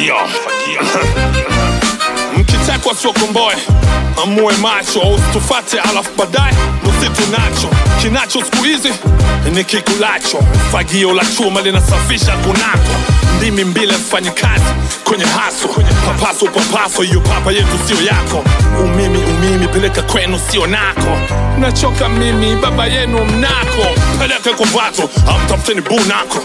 Fagio. Mkitekwa sio komboe, amue macho, usitufate alafu baadaye nusitu nacho. Kinacho siku hizi ni kikulacho, fagio la chuma linasafisha kunako. Ndimi mbili mfanye kazi kwenye haso, papaso hiyo papa yetu sio yako. Umimi peleka kwenu sio nako. Nachoka mimi baba yenu mnako, peleka kwa watu amtafuteni bu nako.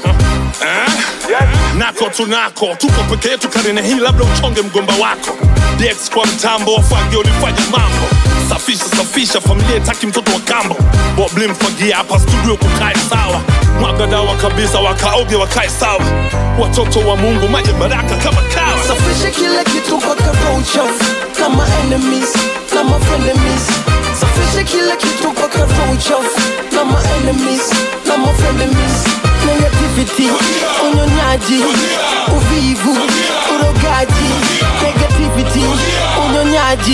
Nako tunako, tuko peke yetu karine hii, labda uchonge mgomba wako. DX kwa mtambo, fagio lifanya mambo. Safisha, familia taki mtoto wa kambo. Bobli mfagia hapa studio kukae sawa. Mwaga dawa kabisa wakaoge wakae sawa. Watoto wa Mungu maji baraka kama kawa. Safisha kila kitu mpaka kwa uchafu, kama enemies, kama frenemies. Safisha kila kitu mpaka kwa uchafu, kama enemies, kama frenemies. Negativity, unyonyaji, uvivu, urogaji. Negativity, unyonyaji,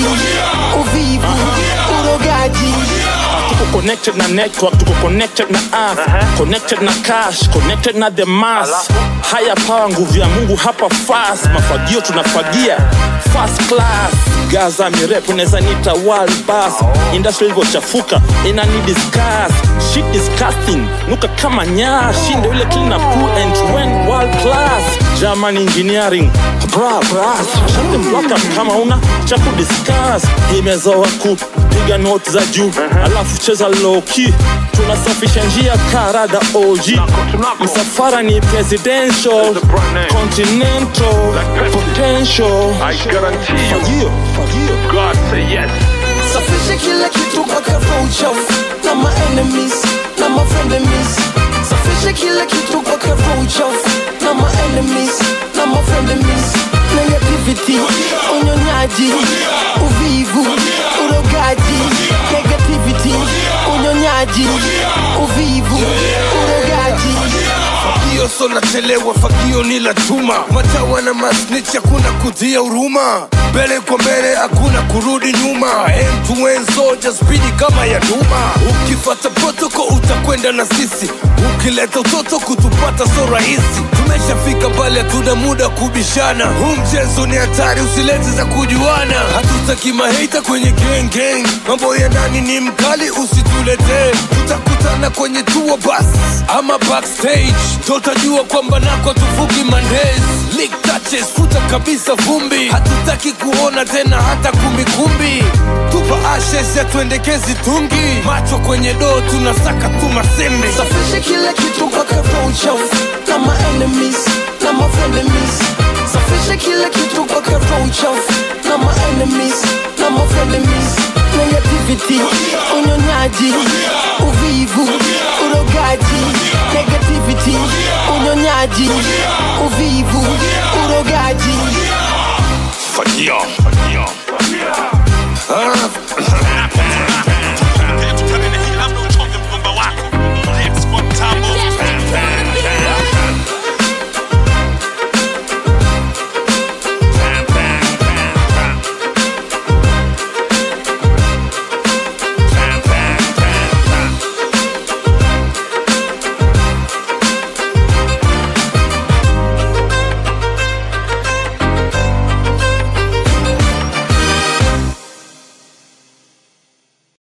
uvivu, urogaji. Tuko connected na network, tuko connected na earth, connected na cash, connected na the mass. Higher power, nguvu ya Mungu hapa fast. Mafagio tunafagia first class. Gaza mirepu neza nita world boss. Industry ilivyo chafuka inani discuss. Shit disgusting, nuka kama nyashi. Ndio ile clean up cool and when world class. German engineering, brass. Shante mwaka kama una chaku discuss. Imezoa kupiga note za juu, alafu cheza low key. Tunasafisha njia karada OG. Msafara ni presidential, continental, potential. I guarantee you, Fagio. God say yes. Safisha kila kitu mpaka kwa uchafu, kama enemies, kama frenemies. Safisha kila kitu mpaka kwa uchafu, kama enemies, kama frenemies. Negativity, unyonyaji, uvivu, urogaji. Negativity, unyonyaji, uvivu, urogaji. Fagio so nachelewa, fagio ni la chuma. Matawa na masnitch hakuna kutia huruma. Mbele kwa mbele hakuna kurudi nyuma. End to end soldier speedy kama ya duma. Ukifata protocol utakwenda na sisi. Ukileta utoto kutupata so rahisi. Tumeshafika pale hatuna muda kubishana. Huu mchezo ni hatari, usilete za kujuana. Hatutaki mahater kwenye gang. Mambo ya ndani ni mkali, usitulete. Tutakutana kwenye tour bus ama backstage. Tutajua kwamba nako tufuki Mondays. Leak touches, futa kabisa vumbi. Hatutaki kuona tena hata kumbi. Tupa ashes ya tuendekezi tungi. Macho kwenye doo tunasaka tu masembe. Safisha kila kitu mpaka kwa uchafu, kama enemies, kama frenemies. Safisha kila kitu mpaka kwa uchafu, kama enemies, kama frenemies. Negativity, unyonyaji, uvivu, urogaji. Negativity, unyonyaji, uvivu, urogaji. Fagio.